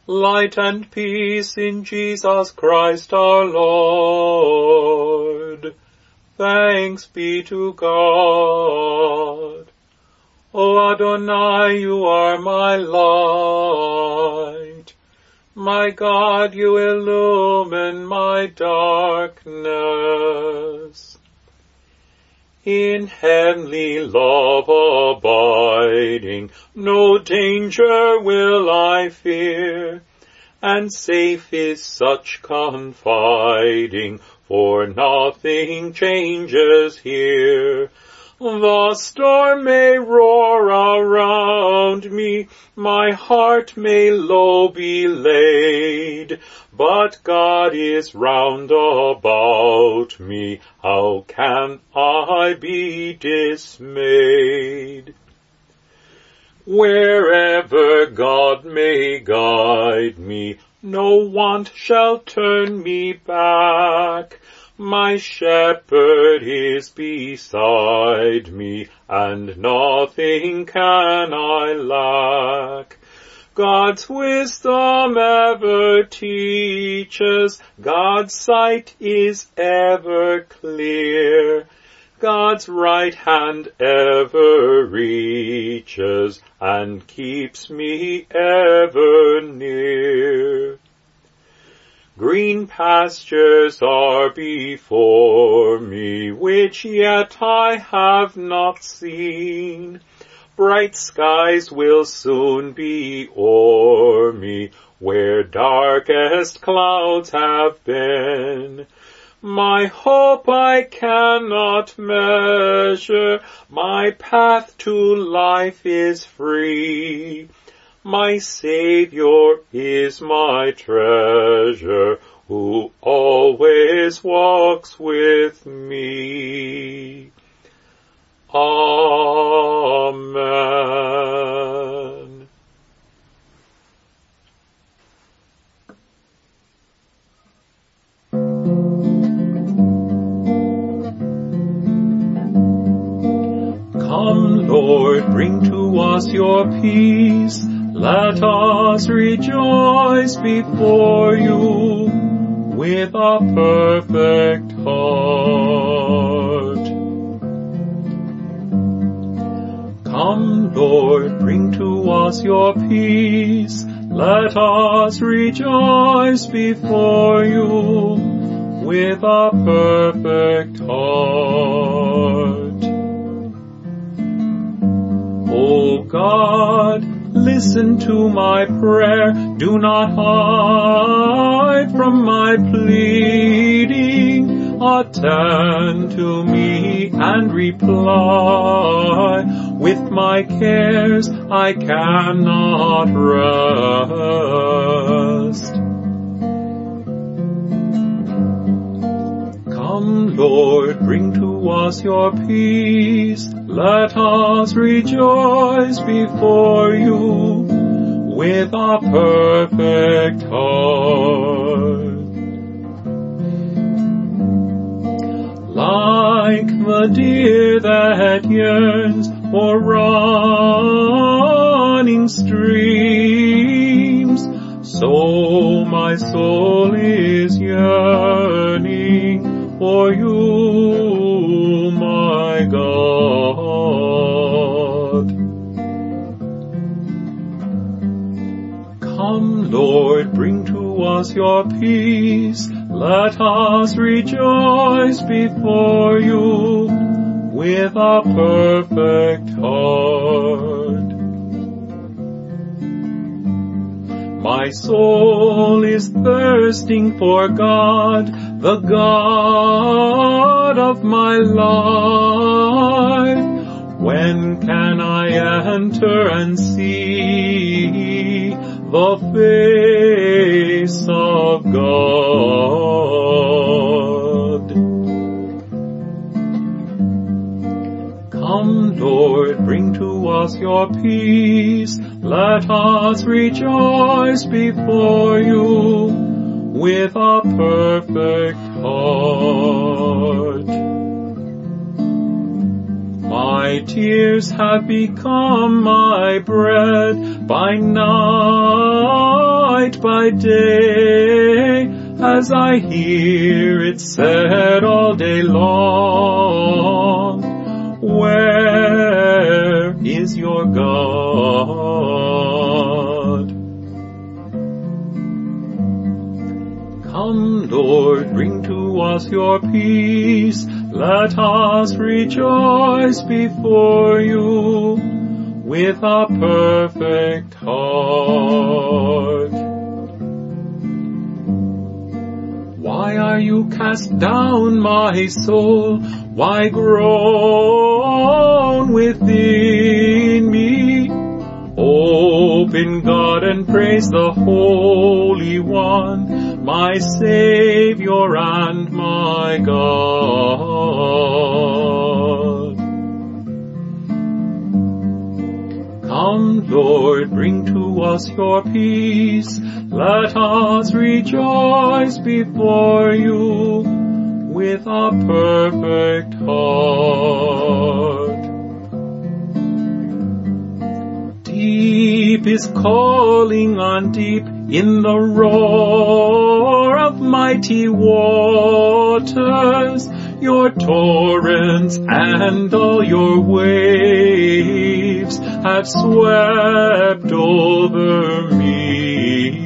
Light and peace in Jesus Christ our Lord. Thanks be to God. O Adonai, you are my light. My God, you illumine my darkness. In heavenly love abiding, no danger will I fear, and safe is such confiding, for nothing changes here. The storm may roar around me, my heart may low be laid, but God is round about me, how can I be dismayed? Wherever God may guide me, no want shall turn me back. My shepherd is beside me, and nothing can I lack. God's wisdom ever teaches, God's sight is ever clear. God's right hand ever reaches, and keeps me ever near. Green pastures are before me, which yet I have not seen. Bright skies will soon be o'er me, where darkest clouds have been. My hope I cannot measure, my path to life is free. My Savior is my treasure, who always walks with me. Amen. Come, Lord, bring to us your peace. Let us rejoice before you with a perfect heart. Come, Lord, bring to us your peace. Let us rejoice before you with a perfect heart. O God, listen to my prayer, do not hide from my pleading. Attend to me and reply. With my cares I cannot rest. Come, Lord, bring to us your peace. Let us rejoice before you with a perfect heart. Like the deer that yearns for running streams, so my soul is yearning for you, my God. Come, Lord, bring to us your peace. Let us rejoice before you with a perfect heart. My soul is thirsting for God, the God of my life. When can I enter and see the face of God? Come, Lord, bring to us your peace. Let us rejoice before you with a perfect heart. My tears have become my bread by night light by day, as I hear it said all day long. Where is your God? Come, Lord, bring to us your peace. Let us rejoice before you with a perfect heart. Why are you cast down, my soul? Why groan within me? Hope in God and praise the Holy One, my Savior and my God. Come, Lord, bring to us your peace. Let us rejoice before you with a perfect heart. Deep is calling on deep in the roar of mighty waters. Your torrents and all your waves have swept over me.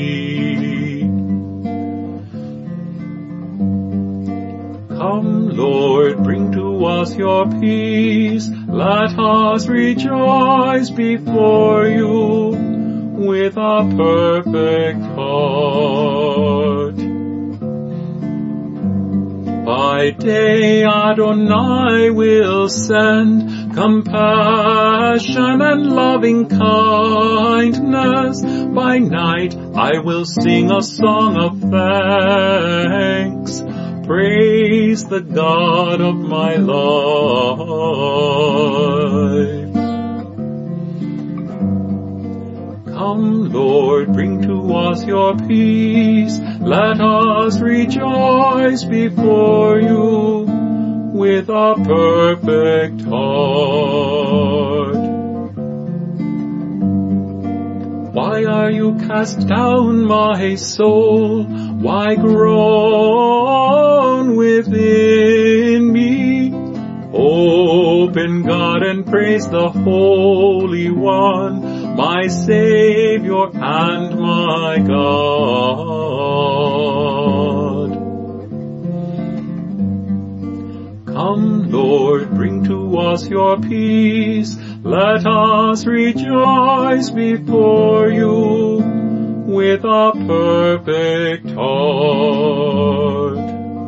Come, Lord, bring to us your peace. Let us rejoice before you with a perfect heart. By day Adonai will send compassion and loving kindness. By night I will sing a song of thanks. Praise the God of my life. Come, Lord, bring to us your peace. Let us rejoice before you with a perfect heart. Why are you cast down, my soul? Why groan within me? Hope in God and praise the Holy One, my Savior and my God. Come, Lord, bring to us your peace. Let us rejoice before you with a perfect heart.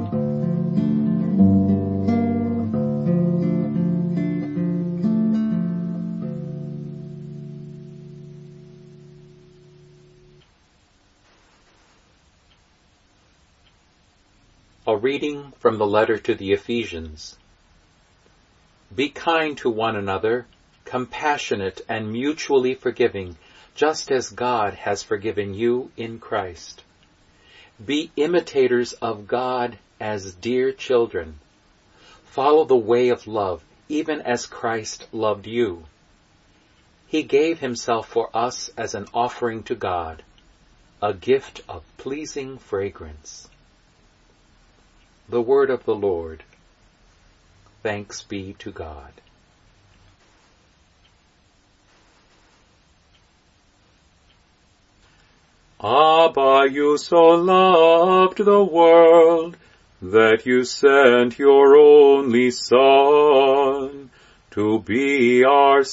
A reading from the letter to the Ephesians. Be kind to one another, compassionate and mutually forgiving, just as God has forgiven you in Christ. Be imitators of God as dear children. Follow the way of love, even as Christ loved you. He gave himself for us as an offering to God, a gift of pleasing fragrance. The word of the Lord. Thanks be to God. Abba, you so loved the world that you sent your only Son to be our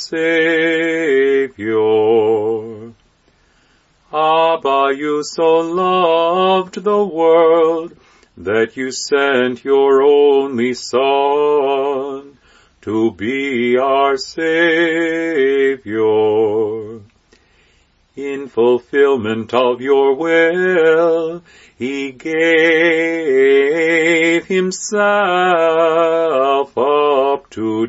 Savior. Abba, you so loved the world that you sent your only Son to be our Savior. In fulfillment of your will, he gave himself up to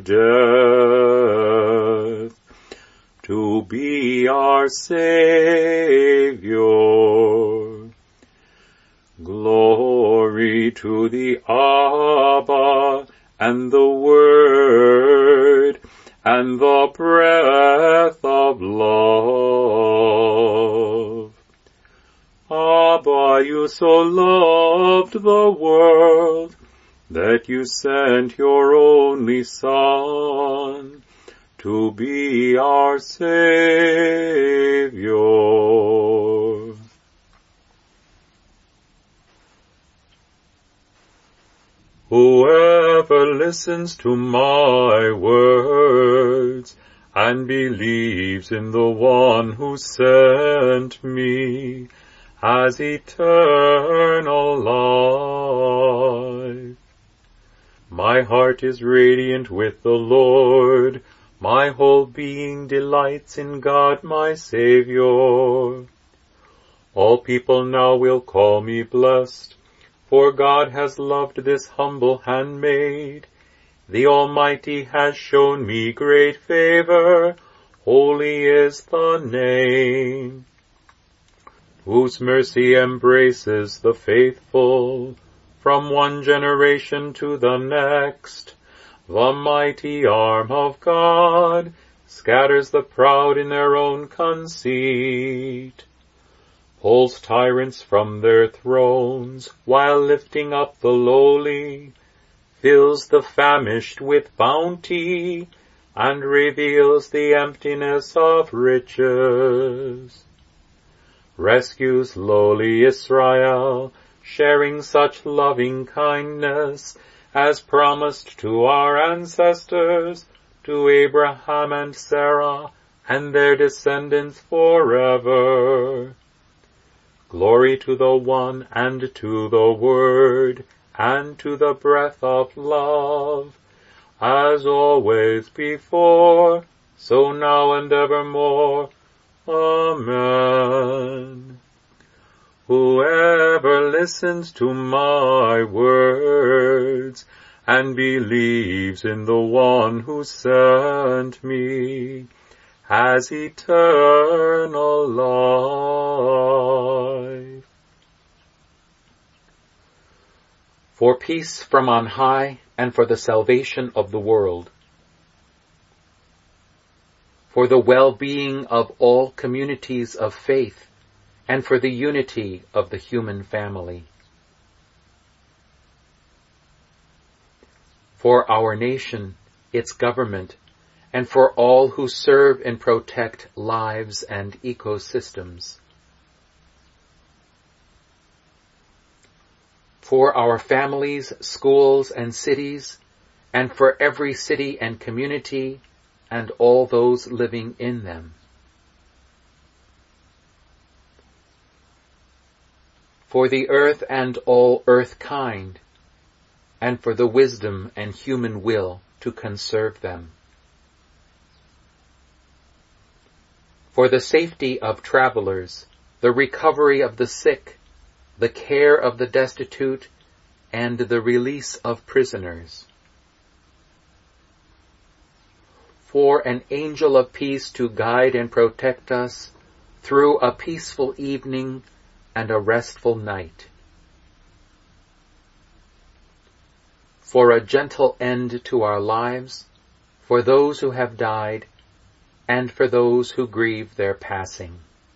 death to be our Savior. Glory to the Abba and the Word and the breath of love. For you so loved the world, that you sent your only Son, to be our Savior. Whoever listens to my words and believes in the one who sent me has eternal life. My heart is radiant with the Lord. My whole being delights in God my Savior. All people now will call me blessed, for God has loved this humble handmaid. The Almighty has shown me great favor. Holy is the name, whose mercy embraces the faithful from one generation to the next. The mighty arm of God scatters the proud in their own conceit, pulls tyrants from their thrones while lifting up the lowly, fills the famished with bounty, and reveals the emptiness of riches. Rescues lowly Israel, sharing such loving kindness as promised to our ancestors, to Abraham and Sarah, and their descendants forever. Glory to the One, and to the Word, and to the breath of love, as always before, so now and evermore. Amen. Whoever listens to my words and believes in the one who sent me has eternal life. For peace from on high, and for the salvation of the world, for the well-being of all communities of faith, and for the unity of the human family, for our nation, its government, and for all who serve and protect lives and ecosystems, for our families, schools, and cities, and for every city and community, and all those living in them, for the earth and all earth kind, and for the wisdom and human will to conserve them, for the safety of travelers, the recovery of the sick, the care of the destitute, and the release of prisoners, for an angel of peace to guide and protect us through a peaceful evening and a restful night, for a gentle end to our lives, for those who have died, and for those who grieve their passing.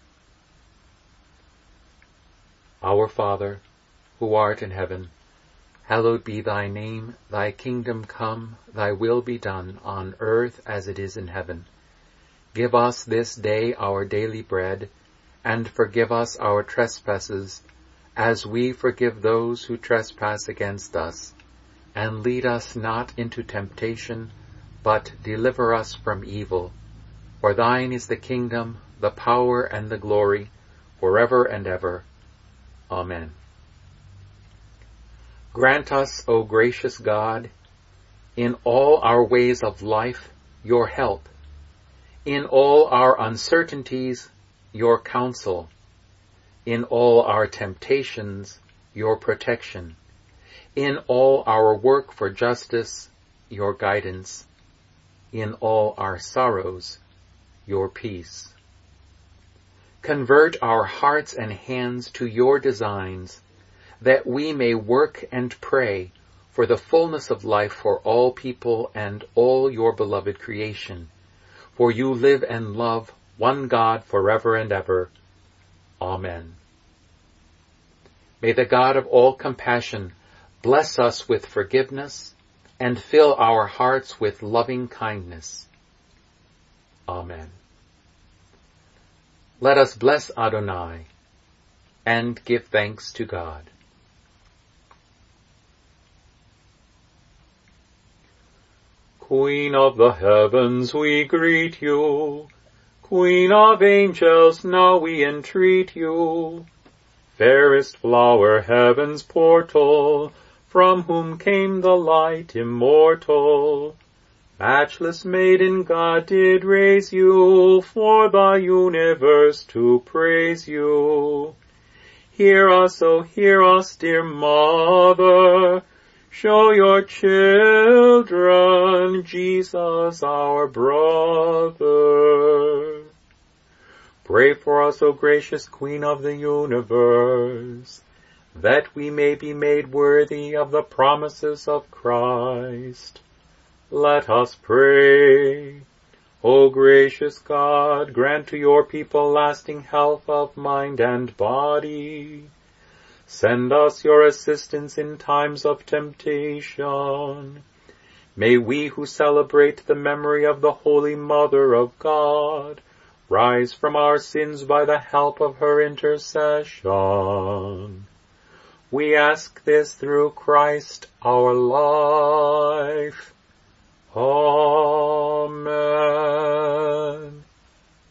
Our Father, who art in heaven, hallowed be thy name. Thy kingdom come, thy will be done, on earth as it is in heaven. Give us this day our daily bread, and forgive us our trespasses, as we forgive those who trespass against us. And lead us not into temptation, but deliver us from evil. For thine is the kingdom, the power, and the glory, forever and ever. Amen. Grant us, O gracious God, in all our ways of life, your help, in all our uncertainties, your counsel, in all our temptations, your protection, in all our work for justice, your guidance, in all our sorrows, your peace. Convert our hearts and hands to your designs, that we may work and pray for the fullness of life for all people and all your beloved creation. For you live and love one God forever and ever. Amen. May the God of all compassion bless us with forgiveness and fill our hearts with loving kindness. Amen. Let us bless Adonai and give thanks to God. Queen of the heavens, we greet you. Queen of angels, now we entreat you. Fairest flower, heaven's portal, from whom came the light immortal. Matchless maiden, God did raise you, for the universe to praise you. Hear us, O hear us, dear Mother, show your children Jesus our brother. Pray for us, O gracious Queen of the universe, that we may be made worthy of the promises of Christ. Let us pray. O gracious God, grant to your people lasting health of mind and body. Send us your assistance in times of temptation. May we who celebrate the memory of the Holy Mother of God rise from our sins by the help of her intercession. We ask this through Christ our life. Amen.